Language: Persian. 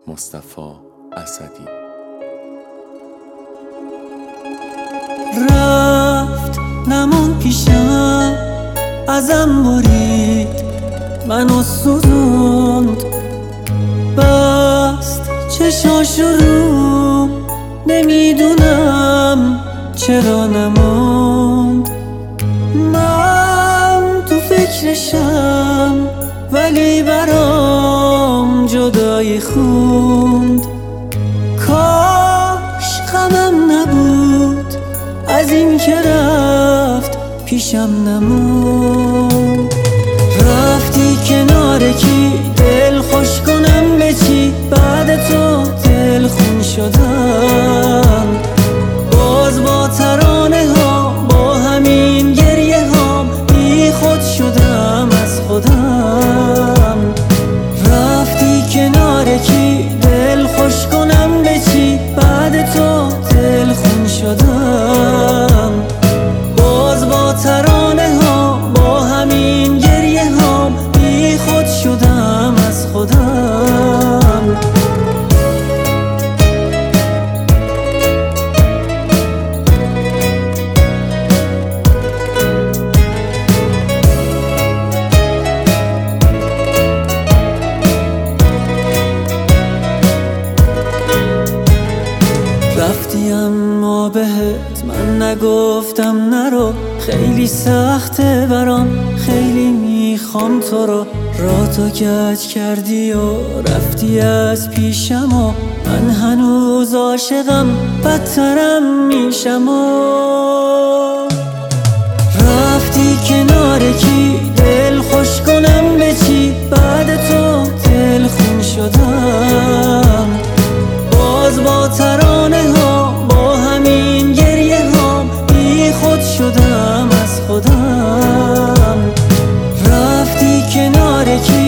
مصطفی اسدی. رفت نمون پیشم، ازم برید منو سوزوند، بست چشاشو رو، نمیدونم چرا نموند. من تو فکرشم ولی برام جدایی خوند. کاش غمم نبود از این که رفت پیشم نموند. رفتی کنار کی دل خوش کنم به چی؟ بعد تو دل خون شدم، باز با ترانه ها با همین گریه ها بی خود شدم از خودم. رفتی کنار کی دل خوش کنم به چی؟ بعد تو دل خون شدم، باز با ترانه ها با همین گریه ها بی خود شدم از خودم. رفتی اما بهت من نگفتم نرو، خیلی سخته برام، خیلی میخوام تو رو. راه تو کج کردی و رفتی از پیشم و من هنوز عاشقم، بدترم میشم و رفتی کنار کی دل خوش کنم به چی؟ بعد تو دل خون شدم، باز با ترانه ها با همین گریه ها بی خود شدم از خودم. رفتی کنار کی